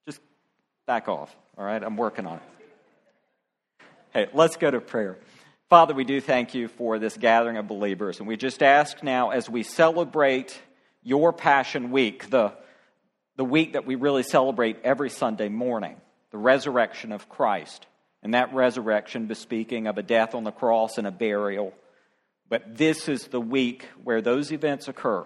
Just back off, all right? I'm working on it. Hey, let's go to prayer. Father, we do thank you for this gathering of believers, and we just ask now as we celebrate your Passion Week, the week that we really celebrate every Sunday morning, the resurrection of Christ, and that resurrection bespeaking of a death on the cross and a burial. But this is the week where those events occur.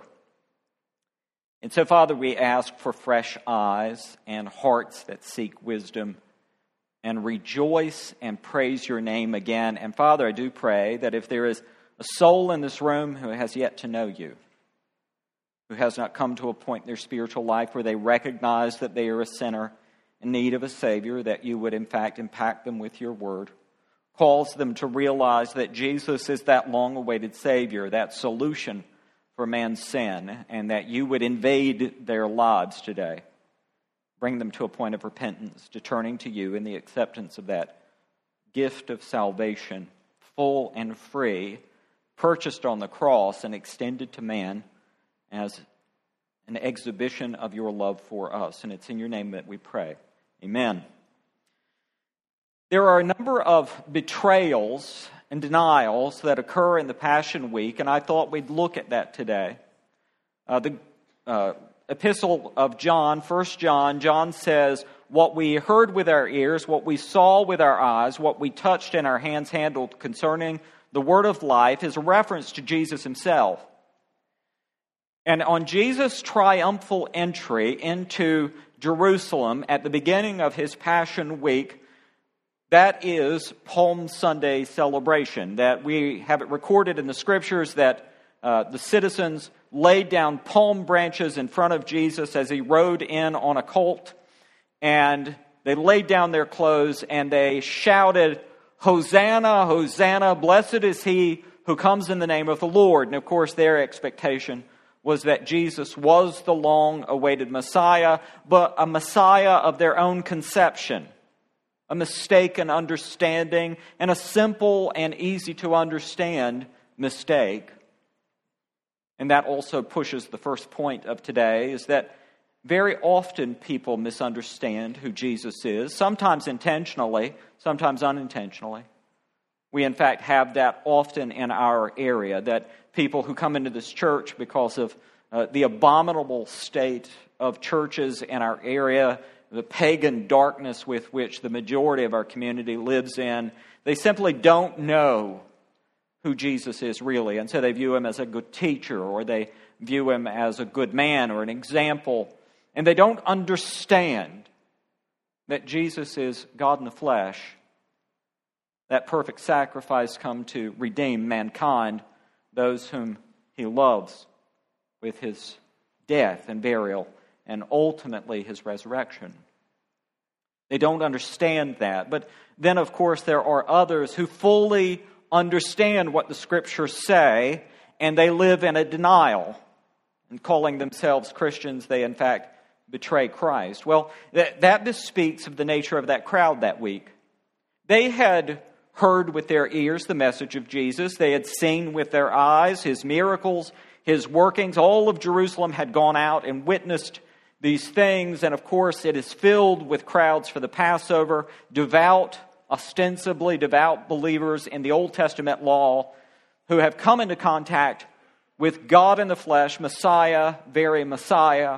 And so, Father, we ask for fresh eyes and hearts that seek wisdom and rejoice and praise your name again. And Father, I do pray that if there is a soul in this room who has yet to know you, who has not come to a point in their spiritual life where they recognize that they are a sinner in need of a Savior, that you would in fact impact them with your word, calls them to realize that Jesus is that long-awaited Savior, that solution for man's sin, and that you would invade their lives today. Bring them to a point of repentance, to turning to you in the acceptance of that gift of salvation, full and free, purchased on the cross and extended to man as an exhibition of your love for us. And it's in your name that we pray. Amen. There are a number of betrayals and denials that occur in the Passion Week, and I thought we'd look at that today. The Epistle of John, 1 John says, what we heard with our ears, what we saw with our eyes, what we touched and our hands handled concerning the word of life is a reference to Jesus himself. And on Jesus' triumphal entry into Jerusalem at the beginning of his Passion Week, that is Palm Sunday celebration, that we have it recorded in the Scriptures that the citizens laid down palm branches in front of Jesus as he rode in on a colt, and they laid down their clothes and they shouted, "Hosanna, Hosanna, blessed is he who comes in the name of the Lord." And of course their expectation was that Jesus was the long-awaited Messiah, but a Messiah of their own conception, a mistaken understanding, and a simple and easy to understand mistake. And that also pushes the first point of today, is that very often people misunderstand who Jesus is, sometimes intentionally, sometimes unintentionally. We in fact have that often in our area, that people who come into this church because of the abominable state of churches in our area, the pagan darkness with which the majority of our community lives in, they simply don't know who Jesus is really. And so they view him as a good teacher, or they view him as a good man or an example. And they don't understand that Jesus is God in the flesh, that perfect sacrifice come to redeem mankind, those whom he loves, with his death and burial and ultimately his resurrection. They don't understand that. But then, of course, there are others who fully understand what the Scriptures say, and they live in a denial. And calling themselves Christians, they in fact betray Christ. Well, that bespeaks of the nature of that crowd that week. They had heard with their ears the message of Jesus. They had seen with their eyes his miracles, his workings. All of Jerusalem had gone out and witnessed these things. And of course, it is filled with crowds for the Passover, ostensibly devout believers in the Old Testament law who have come into contact with God in the flesh, Messiah, very Messiah.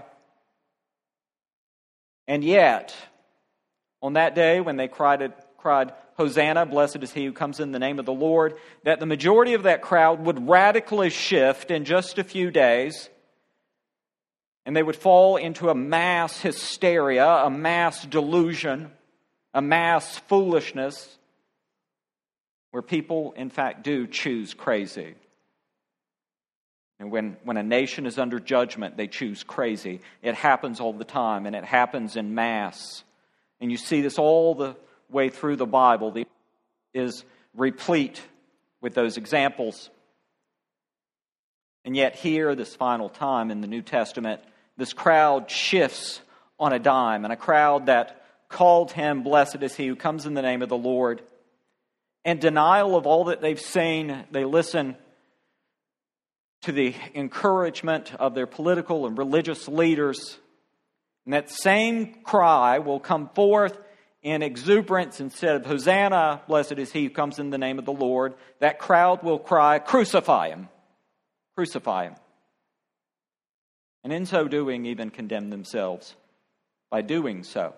And yet, on that day when they cried, "Hosanna, blessed is he who comes in the name of the Lord," that the majority of that crowd would radically shift in just a few days, and they would fall into a mass hysteria, a mass delusion, a mass foolishness, where people, in fact, do choose crazy. And when a nation is under judgment, they choose crazy. It happens all the time, and it happens in mass. And you see this all the way through the Bible. It is replete with those examples. And yet here, this final time in the New Testament, this crowd shifts on a dime, and a crowd that called him, "Blessed is he who comes in the name of the Lord." In denial of all that they've seen, they listen to the encouragement of their political and religious leaders. And that same cry will come forth in exuberance. Instead of Hosanna, blessed is he who comes in the name of the Lord, that crowd will cry, crucify him, crucify him. And in so doing, even condemn themselves by doing so.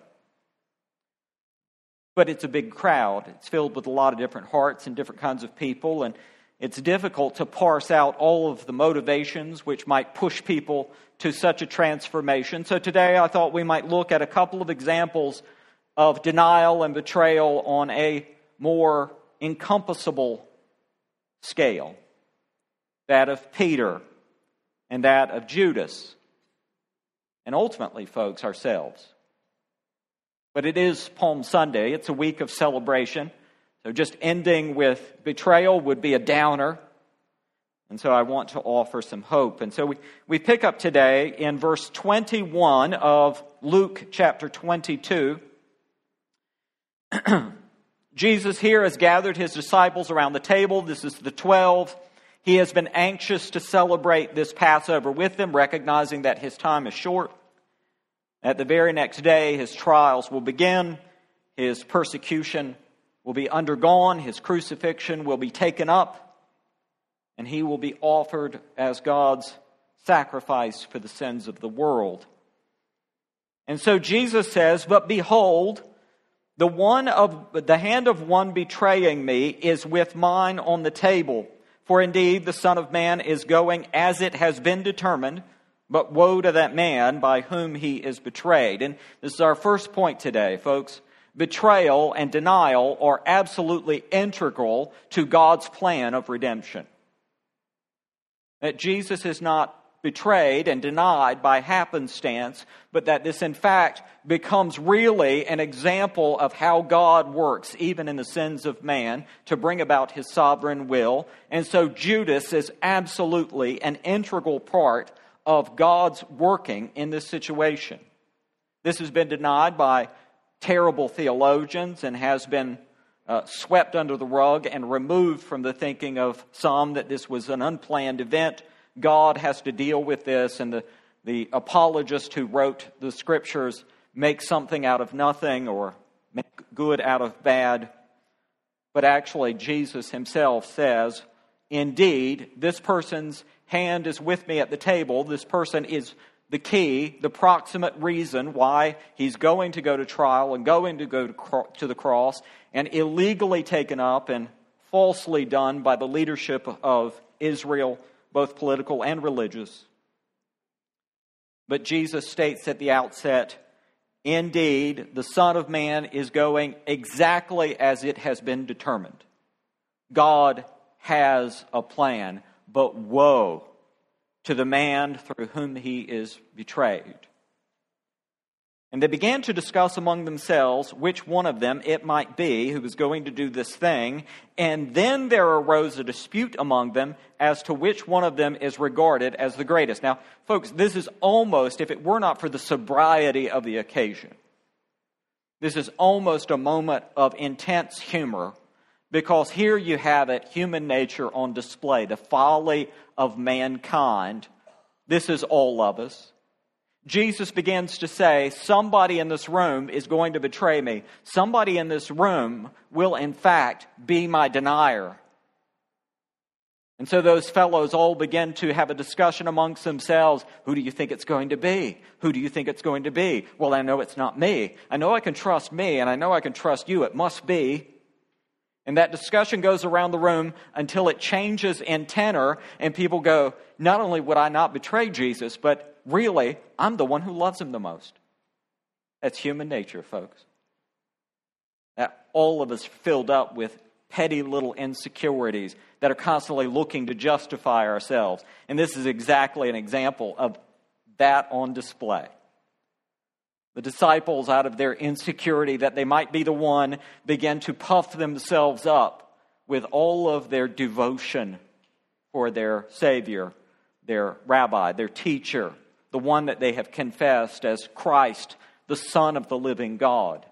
But it's a big crowd. It's filled with a lot of different hearts and different kinds of people, and it's difficult to parse out all of the motivations which might push people to such a transformation. So today I thought we might look at a couple of examples of denial and betrayal on a more encompassable scale. That of Peter and that of Judas. And ultimately, folks, ourselves. But it is Palm Sunday. It's a week of celebration. So just ending with betrayal would be a downer. And so I want to offer some hope. And so we pick up today in verse 21 of Luke chapter 22. Jesus here has gathered his disciples around the table. This is the 12. He has been anxious to celebrate this Passover with them, recognizing that his time is short. At the very next day, his trials will begin. His persecution will be undergone. His crucifixion will be taken up. And he will be offered as God's sacrifice for the sins of the world. And so Jesus says, but behold, the hand of one betraying me is with mine on the table. For indeed the Son of Man is going as it has been determined, but woe to that man by whom he is betrayed. And this is our first point today, folks. Betrayal and denial are absolutely integral to God's plan of redemption. That Jesus is not betrayed and denied by happenstance, but that this in fact becomes really an example of how God works, even in the sins of man, to bring about his sovereign will. And so Judas is absolutely an integral part of God's working in this situation. This has been denied by terrible theologians and has been swept under the rug and removed from the thinking of some that this was an unplanned event. God has to deal with this, and the apologist who wrote the scriptures make something out of nothing or make good out of bad. But actually, Jesus himself says, indeed, this person's hand is with me at the table. This person is the key, the proximate reason why he's going to go to trial and going to go to the cross and illegally taken up and falsely done by the leadership of Israel, both political and religious. But Jesus states at the outset, indeed, the Son of Man is going exactly as it has been determined. God has a plan, but woe to the man through whom he is betrayed. And they began to discuss among themselves which one of them it might be who was going to do this thing. And then there arose a dispute among them as to which one of them is regarded as the greatest. Now, folks, this is almost, if it were not for the sobriety of the occasion, this is almost a moment of intense humor. Because here you have it, human nature on display, the folly of mankind. This is all of us. Jesus begins to say, somebody in this room is going to betray me. Somebody in this room will, in fact, be my denier. And so those fellows all begin to have a discussion amongst themselves. Who do you think it's going to be? Who do you think it's going to be? Well, I know it's not me. I know I can trust me, and I know I can trust you. It must be. And that discussion goes around the room until it changes in tenor, and people go, not only would I not betray Jesus, but really, I'm the one who loves him the most. That's human nature, folks. That all of us filled up with petty little insecurities that are constantly looking to justify ourselves. And this is exactly an example of that on display. The disciples, out of their insecurity that they might be the one, began to puff themselves up with all of their devotion for their Savior, their Rabbi, their teacher, the one that they have confessed as Christ, the Son of the living God.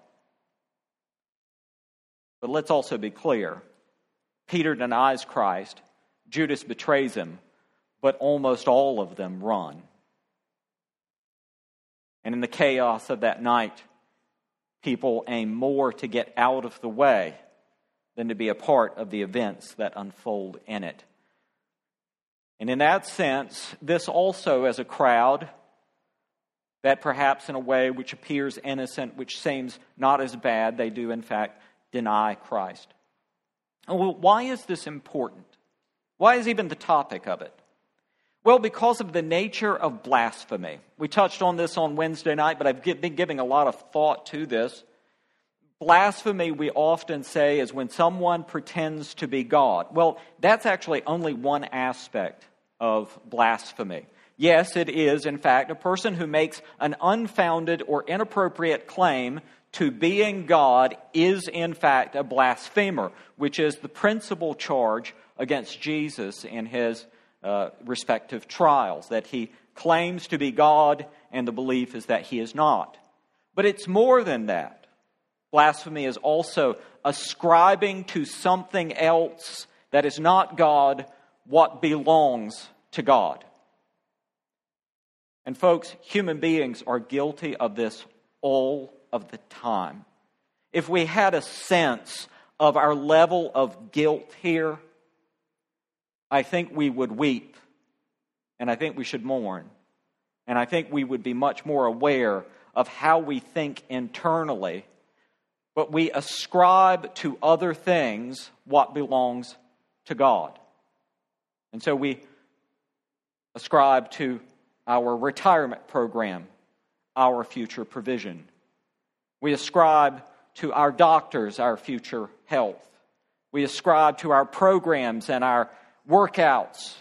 But let's also be clear. Peter denies Christ, Judas betrays him, but almost all of them run. And in the chaos of that night, people aim more to get out of the way than to be a part of the events that unfold in it. And in that sense, this also as a crowd that perhaps in a way which appears innocent, which seems not as bad, they do in fact deny Christ. Well, why is this important? Why is even the topic of it? Well, because of the nature of blasphemy. We touched on this on Wednesday night, but I've been giving a lot of thought to this. Blasphemy, we often say, is when someone pretends to be God. Well, that's actually only one aspect of blasphemy. Yes, it is, in fact, a person who makes an unfounded or inappropriate claim to being God is, in fact, a blasphemer, which is the principal charge against Jesus in his respective trials, that he claims to be God, and the belief is that he is not. But it's more than that. Blasphemy is also ascribing to something else that is not God what belongs to God. And folks, human beings are guilty of this all of the time. If we had a sense of our level of guilt here, I think we would weep, and I think we should mourn, and I think we would be much more aware of how we think internally, but we ascribe to other things what belongs to God. And so we ascribe to our retirement program our future provision. We ascribe to our doctors our future health. We ascribe to our programs and our workouts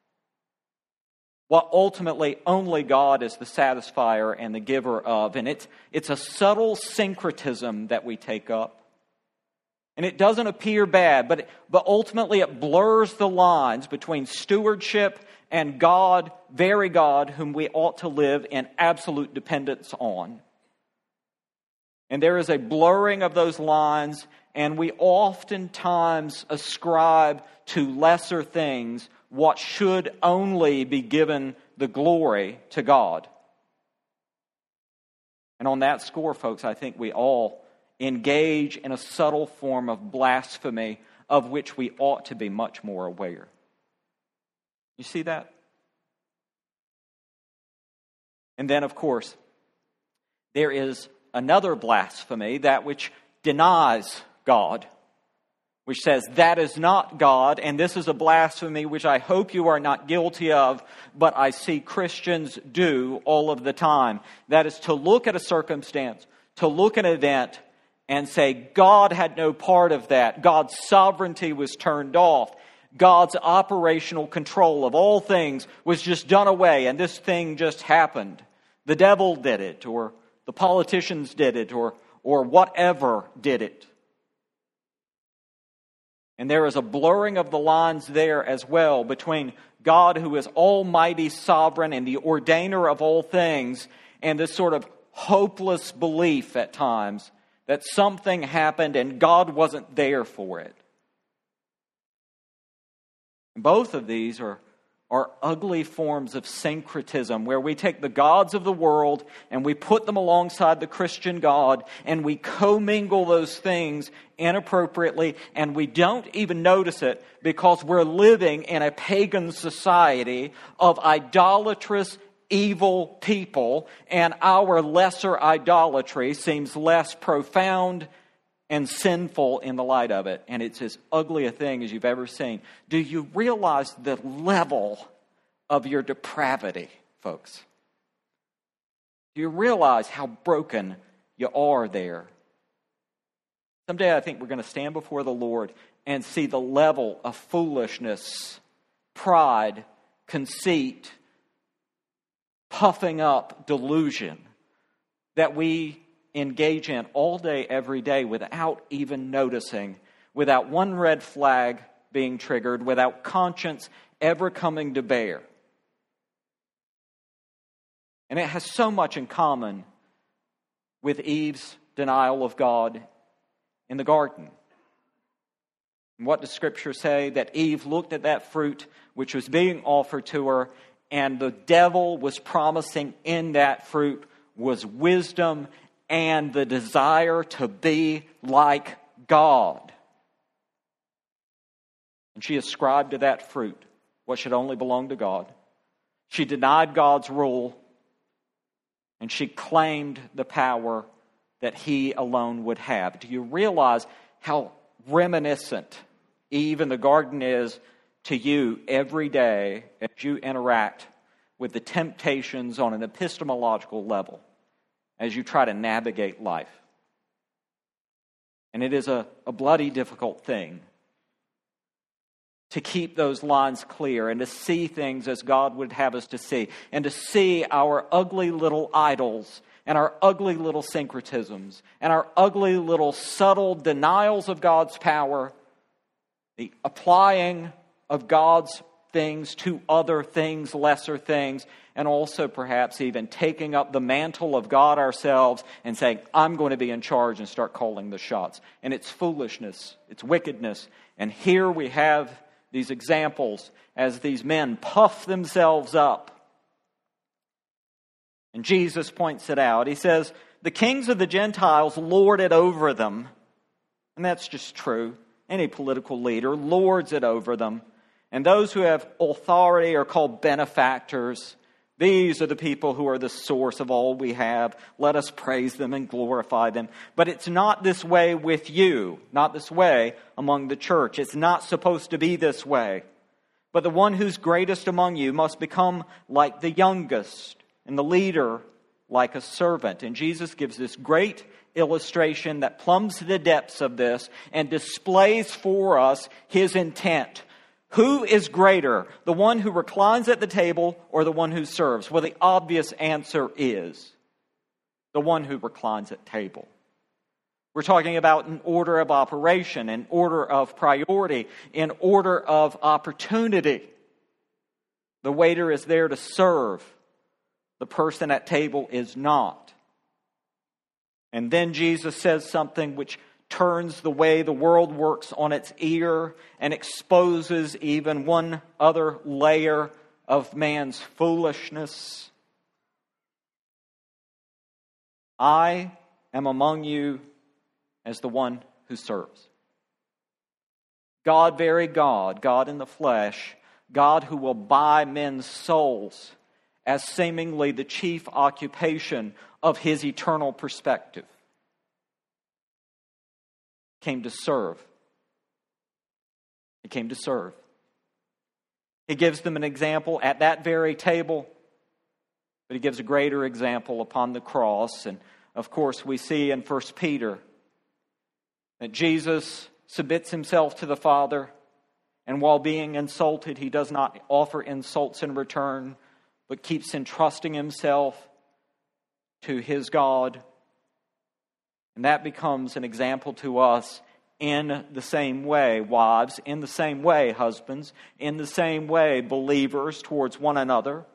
what ultimately only God is the satisfier and the giver of. And it's a subtle syncretism that we take up. And it doesn't appear bad, but ultimately it blurs the lines between stewardship and God, very God, whom we ought to live in absolute dependence on. And there is a blurring of those lines, and we oftentimes ascribe to lesser things what should only be given the glory to God. And on that score, folks, I think we all engage in a subtle form of blasphemy of which we ought to be much more aware. You see that? And then, of course, there is another blasphemy, that which denies God, which says that is not God, and this is a blasphemy which I hope you are not guilty of, but I see Christians do all of the time. That is to look at a circumstance, to look at an event, and say God had no part of that. God's sovereignty was turned off. God's operational control of all things was just done away, and this thing just happened. The devil did it, or the politicians did it, or whatever did it. And there is a blurring of the lines there as well between God, who is almighty, sovereign, and the ordainer of all things, and this sort of hopeless belief at times that something happened and God wasn't there for it. Both of these are ugly forms of syncretism, where we take the gods of the world and we put them alongside the Christian God, and we commingle those things inappropriately, and we don't even notice it because we're living in a pagan society of idolatrous, evil people, and our lesser idolatry seems less profound and sinful in the light of it. And it's as ugly a thing as you've ever seen. Do you realize the level of your depravity, folks? Do you realize how broken you are there? Someday I think we're going to stand before the Lord and see the level of foolishness, pride, conceit, puffing up delusion that we engage in all day, every day, without even noticing, without one red flag being triggered, without conscience ever coming to bear. And it has so much in common with Eve's denial of God in the garden. And what does Scripture say? That Eve looked at that fruit which was being offered to her, and the devil was promising in that fruit was wisdom and the desire to be like God. And she ascribed to that fruit what should only belong to God. She denied God's rule, and she claimed the power that He alone would have. Do you realize how reminiscent Eve in the garden is to you every day as you interact with the temptations on an epistemological level as you try to navigate life? And it is a bloody difficult thing to keep those lines clear and to see things as God would have us to see, and to see our ugly little idols and our ugly little syncretisms and our ugly little subtle denials of God's power, the applying of God's things to other things, lesser things, and also perhaps even taking up the mantle of God ourselves and saying, I'm going to be in charge, and start calling the shots. And it's foolishness, it's wickedness. And here we have these examples as these men puff themselves up. And Jesus points it out. He says, the kings of the Gentiles lord it over them. And that's just true. Any political leader lords it over them. And those who have authority are called benefactors. These are the people who are the source of all we have. Let us praise them and glorify them. But it's not this way with you. Not this way among the church. It's not supposed to be this way. But the one who's greatest among you must become like the youngest, and the leader like a servant. And Jesus gives this great illustration that plumbs the depths of this and displays for us His intent. Who is greater, the one who reclines at the table or the one who serves? Well, the obvious answer is the one who reclines at table. We're talking about an order of operation, an order of priority, an order of opportunity. The waiter is there to serve. The person at table is not. And then Jesus says something which turns the way the world works on its ear and exposes even one other layer of man's foolishness. I am among you as the one who serves. God, very God, God in the flesh, God who will buy men's souls as seemingly the chief occupation of His eternal perspective, came to serve. He came to serve. He gives them an example at that very table, but He gives a greater example upon the cross. And of course, we see in 1 Peter that Jesus submits Himself to the Father, and while being insulted, He does not offer insults in return, but keeps entrusting Himself to His God. And that becomes an example to us in the same way, wives, in the same way, husbands, in the same way, believers towards one another.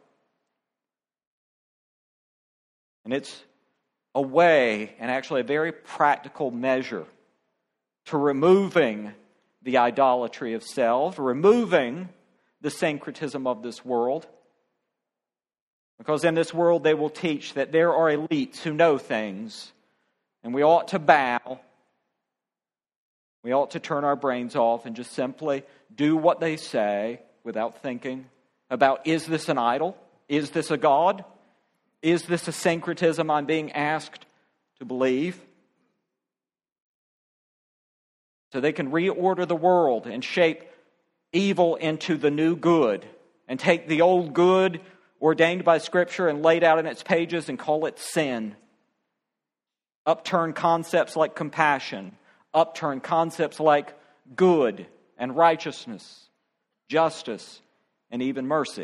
And it's a way, and actually a very practical measure, to removing the idolatry of self, removing the syncretism of this world. Because in this world they will teach that there are elites who know things, and we ought to bow. We ought to turn our brains off and just simply do what they say without thinking about, is this an idol? Is this a God? Is this a syncretism I'm being asked to believe? So they can reorder the world and shape evil into the new good, and take the old good ordained by Scripture and laid out in its pages and call it sin. Upturn concepts like compassion, upturn concepts like good and righteousness, justice, and even mercy.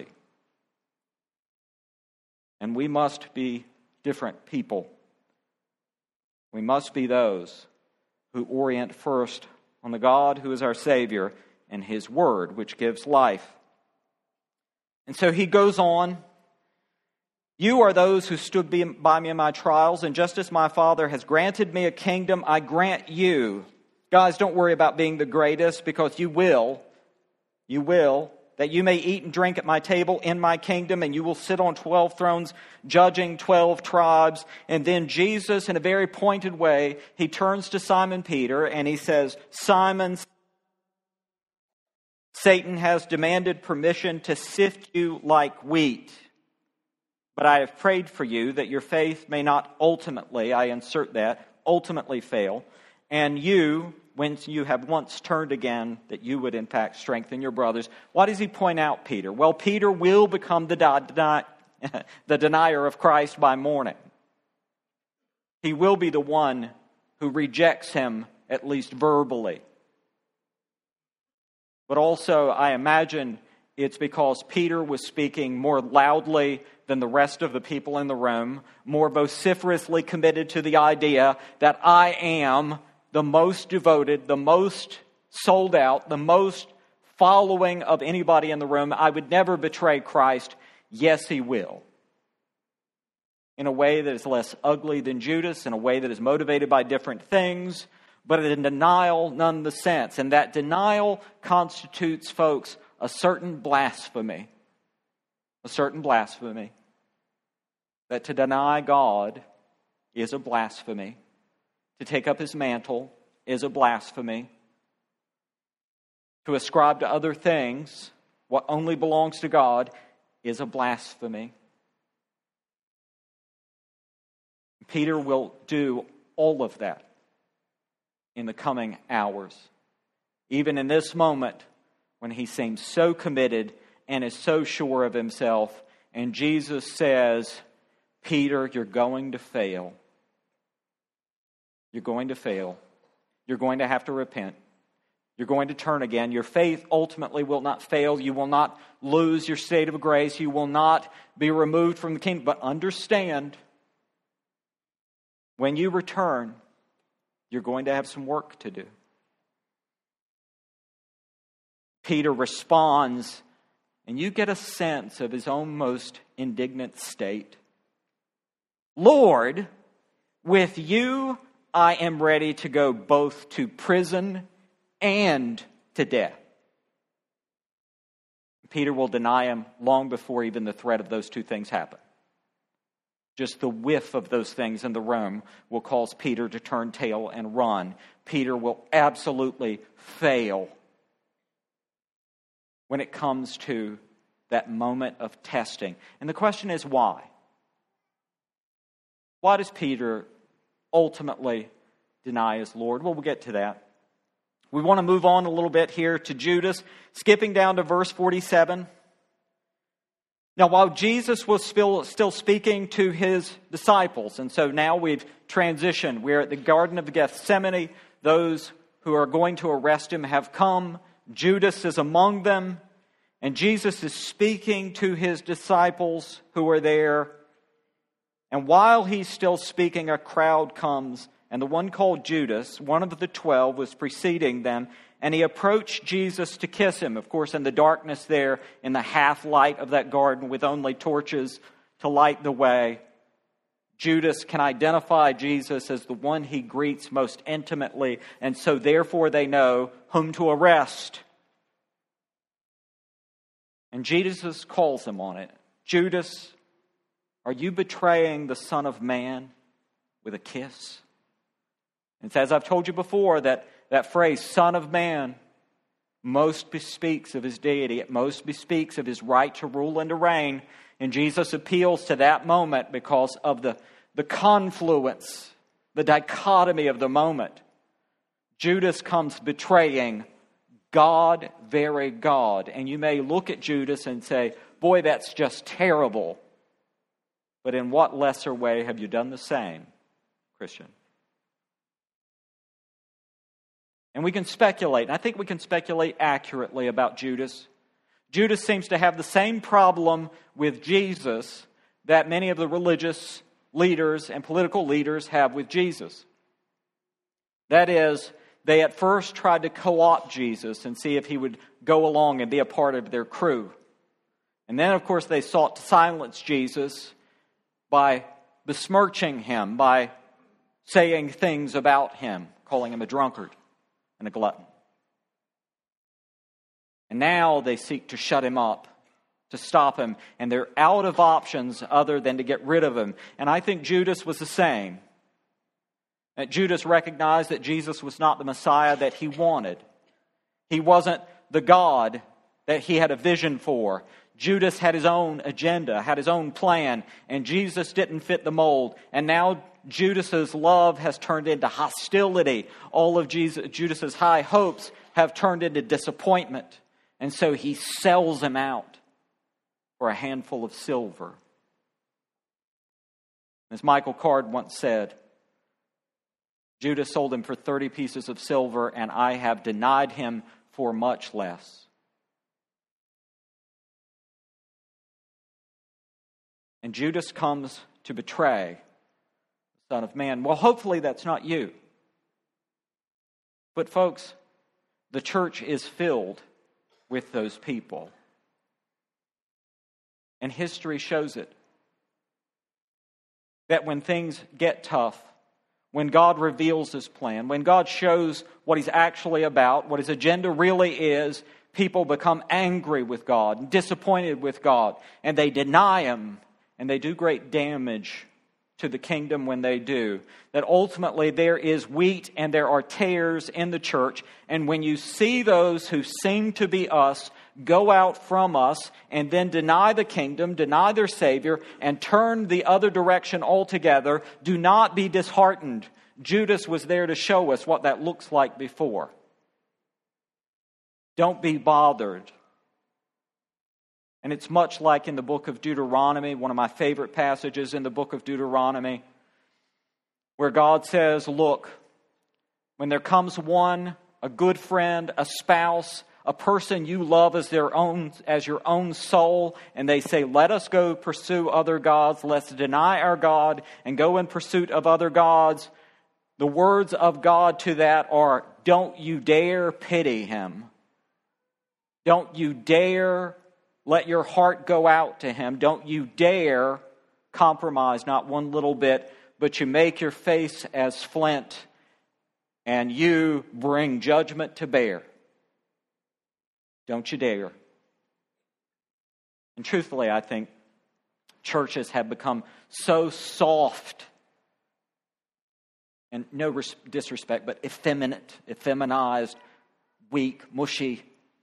And we must be different people. We must be those who orient first on the God who is our Savior and His Word, which gives life. And so he goes on. You are those who stood by me in my trials, and just as my Father has granted me a kingdom, I grant you. Guys, don't worry about being the greatest, because you will. You will. that you may eat and drink at my table in my kingdom, and you will sit on 12 thrones, judging 12 tribes. And then Jesus, in a very pointed way, he turns to Simon Peter and he says, Simon, Satan has demanded permission to sift you like wheat. But I have prayed for you that your faith may not ultimately, I insert that, ultimately fail. And you, when you have once turned again, that you would in fact strengthen your brothers. Why does he point out Peter? Well, Peter will become the denier of Christ by morning. He will be the one who rejects him, at least verbally. But also, I imagine it's because Peter was speaking more loudly than the rest of the people in the room, more vociferously committed to the idea that I am the most devoted, the most sold out, the most following of anybody in the room. I would never betray Christ. Yes, he will. In a way that is less ugly than Judas, in a way that is motivated by different things, but in denial nonetheless. And that denial constitutes, folks, a certain blasphemy. A certain blasphemy. That to deny God is a blasphemy. To take up his mantle is a blasphemy. To ascribe to other things what only belongs to God is a blasphemy. Peter will do all of that in the coming hours. Even in this moment when he seems so committed and is so sure of himself, and Jesus says, Peter, you're going to fail. You're going to fail. You're going to have to repent. You're going to turn again. Your faith ultimately will not fail. You will not lose your state of grace. You will not be removed from the kingdom. But understand, when you return, you're going to have some work to do. Peter responds, and you get a sense of his own most indignant state. Lord, with you I am ready to go both to prison and to death. Peter will deny him long before even the threat of those two things happen. Just the whiff of those things in the room will cause Peter to turn tail and run. Peter will absolutely fail when it comes to that moment of testing. And the question is why? Why does Peter ultimately deny his Lord? Well, we'll get to that. We want to move on a little bit here to Judas, skipping down to verse 47. Now, while Jesus was still speaking to his disciples, and so now we've transitioned. We're at the Garden of Gethsemane. Those who are going to arrest him have come. Judas is among them. And Jesus is speaking to his disciples who are there. And while he's still speaking, a crowd comes. And the one called Judas, one of the 12, was preceding them. And he approached Jesus to kiss him. Of course, in the darkness there, in the half-light of that garden with only torches to light the way, Judas can identify Jesus as the one he greets most intimately. And so therefore they know whom to arrest. And Jesus calls him on it. Judas, are you betraying the Son of Man with a kiss? And as I've told you before, that phrase, Son of Man, most bespeaks of his deity. It most bespeaks of his right to rule and to reign. And Jesus appeals to that moment because of the confluence, the dichotomy of the moment. Judas comes betraying God, very God. And you may look at Judas and say, boy, that's just terrible. But in what lesser way have you done the same, Christian? And we can speculate, and I think we can speculate accurately about Judas. Judas seems to have the same problem with Jesus that many of the religious leaders and political leaders have with Jesus. That is, they at first tried to co-opt Jesus and see if he would go along and be a part of their crew. And then, of course, they sought to silence Jesus by besmirching him, by saying things about him, calling him a drunkard and a glutton. And now they seek to shut him up, to stop him, and they're out of options other than to get rid of him. And I think Judas was the same. That Judas recognized that Jesus was not the Messiah that he wanted. He wasn't the God that he had a vision for. Judas had his own agenda, had his own plan, and Jesus didn't fit the mold. And now Judas's love has turned into hostility. All of Judas's high hopes have turned into disappointment. And so he sells him out for a handful of silver. As Michael Card once said, Judas sold him for 30 pieces of silver, and I have denied him for much less. And Judas comes to betray the Son of Man. Well, hopefully that's not you. But folks, the church is filled with those people. And history shows it. That when things get tough, when God reveals His plan, when God shows what He's actually about, what His agenda really is, people become angry with God, disappointed with God, and they deny Him. And they do great damage to the kingdom when they do. That ultimately there is wheat and there are tares in the church. And when you see those who seem to be us go out from us and then deny the kingdom, deny their Savior, and turn the other direction altogether, do not be disheartened. Judas was there to show us what that looks like before. Don't be bothered. And it's much like in the book of Deuteronomy, one of my favorite passages in the book of Deuteronomy, where God says, look, when there comes one, a good friend, a spouse, a person you love as your own soul, and they say, let us go pursue other gods, let's deny our God and go in pursuit of other gods, the words of God to that are, don't you dare pity him. Don't you dare let your heart go out to him. Don't you dare compromise, not one little bit, but you make your face as flint and you bring judgment to bear. Don't you dare. And truthfully, I think churches have become so soft, and no disrespect, but effeminate, effeminized, weak, mushy,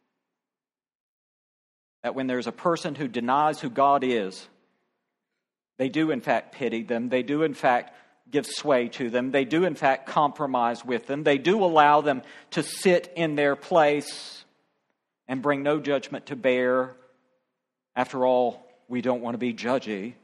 that when there's a person who denies who God is, they do in fact pity them. They do in fact give sway to them. They do in fact compromise with them. They do allow them to sit in their place and bring no judgment to bear. After all, we don't want to be judgy.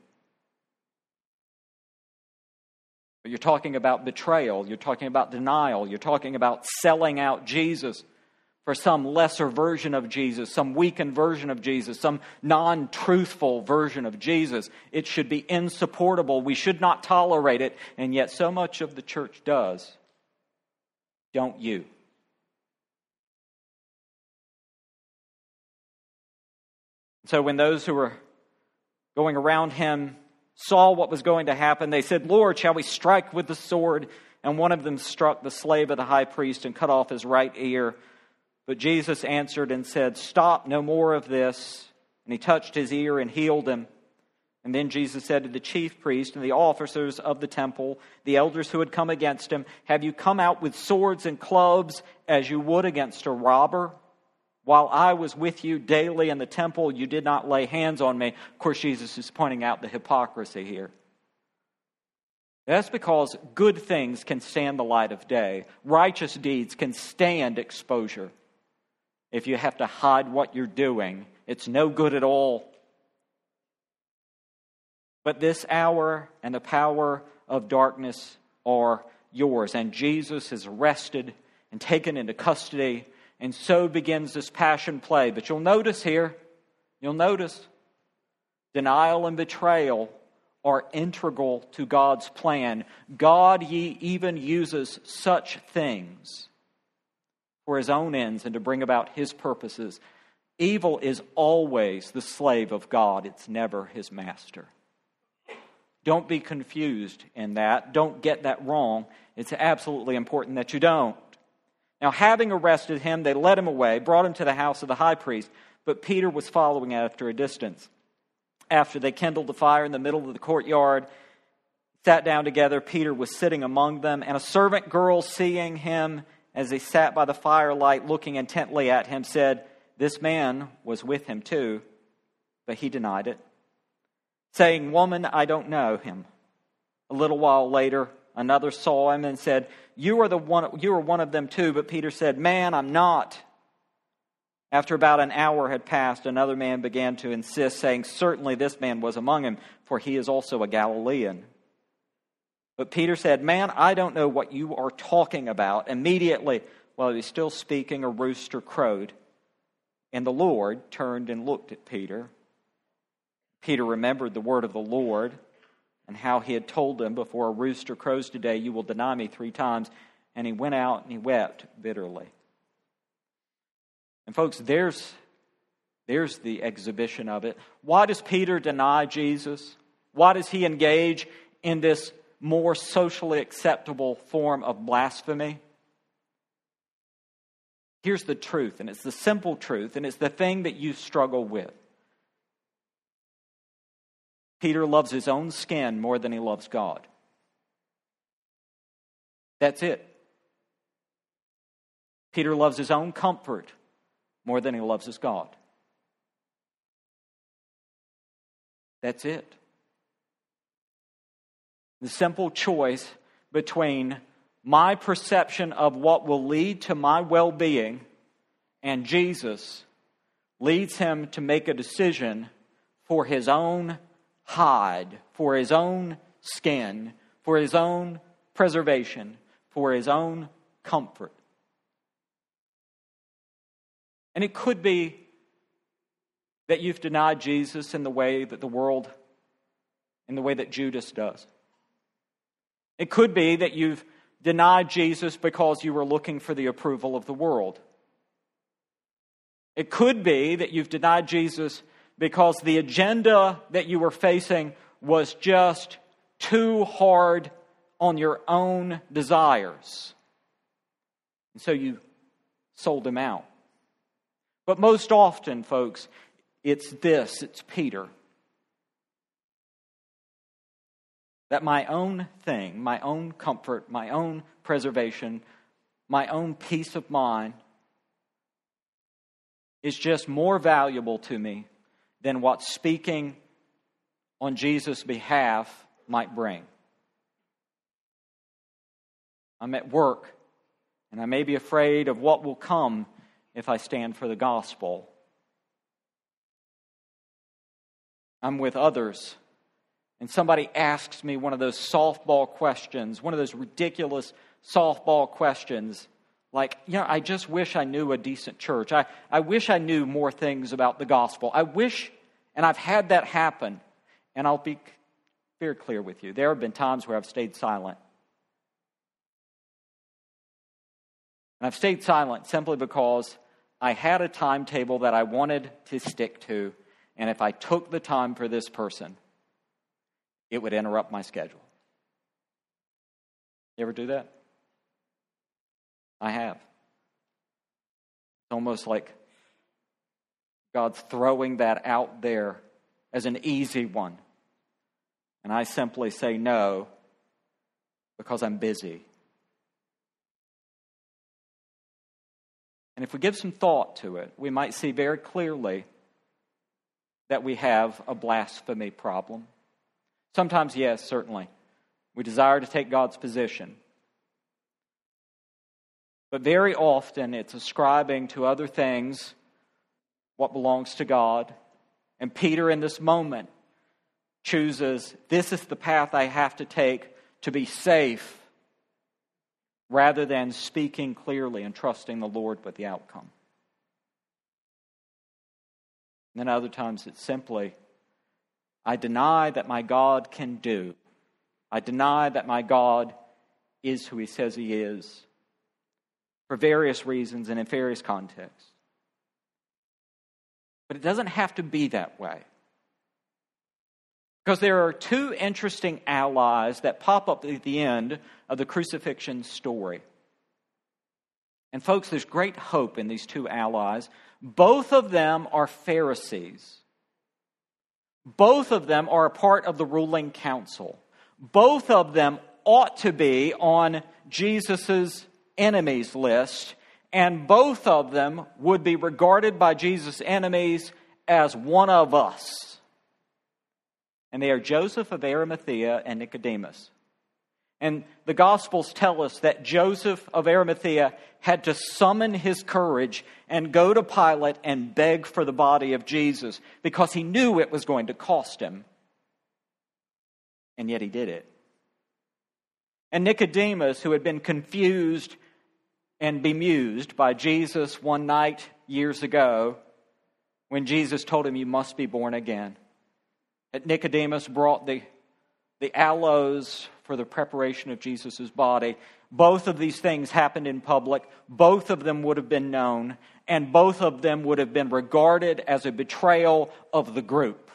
But you're talking about betrayal. You're talking about denial. You're talking about selling out Jesus for some lesser version of Jesus, some weakened version of Jesus, some non-truthful version of Jesus. It should be insupportable. We should not tolerate it, and yet so much of the church does. Don't you? So when those who were going around him saw what was going to happen, they said, Lord, shall we strike with the sword? And one of them struck the slave of the high priest and cut off his right ear. But Jesus answered and said, stop, no more of this. And he touched his ear and healed him. And then Jesus said to the chief priest and the officers of the temple, the elders who had come against him, have you come out with swords and clubs as you would against a robber? While I was with you daily in the temple, you did not lay hands on me. Of course, Jesus is pointing out the hypocrisy here. That's because good things can stand the light of day. Righteous deeds can stand exposure. If you have to hide what you're doing, it's no good at all. But this hour and the power of darkness are yours. And Jesus is arrested and taken into custody. And so begins this passion play. But you'll notice here, denial and betrayal are integral to God's plan. God even uses such things for his own ends and to bring about his purposes. Evil is always the slave of God. It's never his master. Don't be confused in that. Don't get that wrong. It's absolutely important that you don't. Now, having arrested him, they led him away, brought him to the house of the high priest. But Peter was following after a distance. After they kindled the fire in the middle of the courtyard, sat down together, Peter was sitting among them, and a servant girl, seeing him as he sat by the firelight, looking intently at him, said, "This man was with him too." But he denied it, saying, "Woman, I don't know him." A little while later, another saw him and said, You are one of them too." But Peter said, "Man, I'm not." After about an hour had passed, another man began to insist, saying, "Certainly this man was among him, for he is also a Galilean." But Peter said, "Man, I don't know what you are talking about." Immediately, while he was still speaking, a rooster crowed, and the Lord turned and looked at Peter. Peter remembered the word of the Lord, and how he had told him, "Before a rooster crows today, you will deny me 3 times." And he went out and he wept bitterly. And folks, there's the exhibition of it. Why does Peter deny Jesus? Why does he engage in this more socially acceptable form of blasphemy? Here's the truth, and it's the simple truth, and it's the thing that you struggle with. Peter loves his own skin more than he loves God. That's it. Peter loves his own comfort more than he loves his God. That's it. The simple choice between my perception of what will lead to my well-being and Jesus leads him to make a decision for his own hide, for his own skin, for his own preservation, for his own comfort. And it could be that you've denied Jesus in the way that Judas does. It could be that you've denied Jesus because you were looking for the approval of the world. It could be that you've denied Jesus because the agenda that you were facing was just too hard on your own desires. And so you sold him out. But most often, folks, it's Peter. That my own thing, my own comfort, my own preservation, my own peace of mind is just more valuable to me than what speaking on Jesus' behalf might bring. I'm at work, and I may be afraid of what will come if I stand for the gospel. I'm with others, and somebody asks me one of those softball questions, one of those ridiculous softball questions, like, I just wish I knew a decent church. I wish I knew more things about the gospel. I wish, and I've had that happen, and I'll be very clear with you. There have been times where I've stayed silent. And I've stayed silent simply because I had a timetable that I wanted to stick to, and if I took the time for this person, it would interrupt my schedule. You ever do that? I have. It's almost like God's throwing that out there as an easy one. And I simply say no because I'm busy. And if we give some thought to it, we might see very clearly that we have a blasphemy problem. Sometimes, yes, certainly. We desire to take God's position. But very often it's ascribing to other things what belongs to God. And Peter in this moment chooses, this is the path I have to take to be safe, rather than speaking clearly and trusting the Lord with the outcome. And then other times it's simply, I deny that my God can do. I deny that my God is who He says He is, for various reasons and in various contexts. But it doesn't have to be that way. Because there are 2 interesting allies that pop up at the end of the crucifixion story. And folks, there's great hope in these two allies. Both of them are Pharisees. Both of them are a part of the ruling council. Both of them ought to be on Jesus' enemies list, and both of them would be regarded by Jesus' enemies as one of us. And they are Joseph of Arimathea and Nicodemus. And the Gospels tell us that Joseph of Arimathea had to summon his courage and go to Pilate and beg for the body of Jesus because he knew it was going to cost him. And yet he did it. And Nicodemus, who had been confused and bemused by Jesus one night years ago when Jesus told him, "You must be born again." That Nicodemus brought the aloes for the preparation of Jesus' body. Both of these things happened in public. Both of them would have been known, and both of them would have been regarded as a betrayal of the group.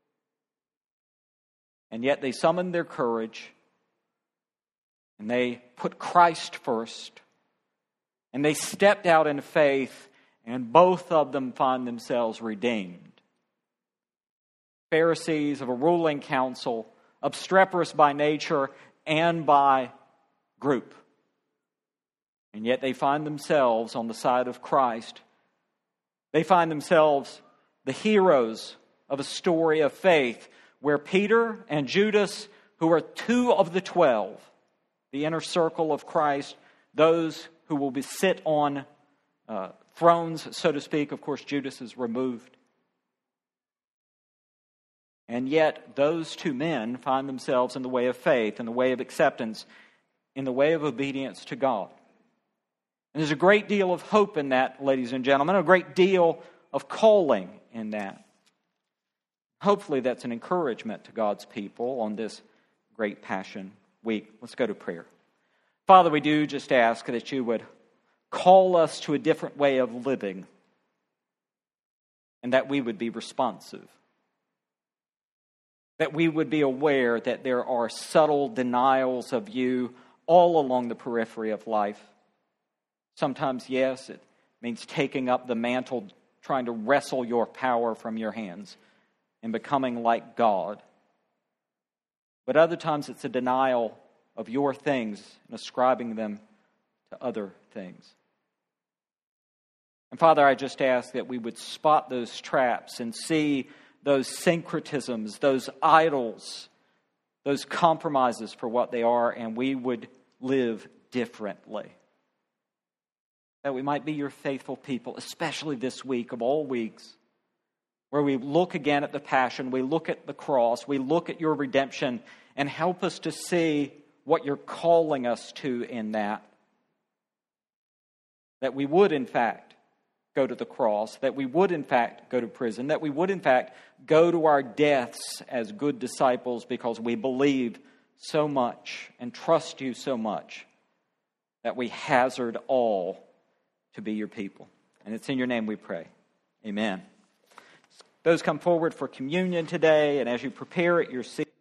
And yet they summoned their courage, and they put Christ first, and they stepped out in faith, and both of them find themselves redeemed. Pharisees of a ruling council, obstreperous by nature and by group. And yet they find themselves on the side of Christ. They find themselves the heroes of a story of faith where Peter and Judas, who are 2 of the 12, the inner circle of Christ, those who will sit on thrones, so to speak. Of course, Judas is removed. And yet, those 2 men find themselves in the way of faith, in the way of acceptance, in the way of obedience to God. And there's a great deal of hope in that, ladies and gentlemen, a great deal of calling in that. Hopefully that's an encouragement to God's people on this great Passion Week. Let's go to prayer. Father, we do just ask that you would call us to a different way of living and that we would be responsive. That we would be aware that there are subtle denials of you all along the periphery of life. Sometimes, yes, it means taking up the mantle, trying to wrestle your power from your hands and becoming like God. But other times it's a denial of your things and ascribing them to other things. And Father, I just ask that we would spot those traps and see those syncretisms, those idols, those compromises for what they are, and we would live differently. That we might be your faithful people, especially this week of all weeks, where we look again at the Passion, we look at the cross, we look at your redemption, and help us to see what you're calling us to in that. That we would, in fact, go to the cross, that we would in fact go to prison, that we would in fact go to our deaths as good disciples because we believe so much and trust you so much that we hazard all to be your people. And it's in your name we pray. Amen. Those come forward for communion today, and as you prepare at your seat,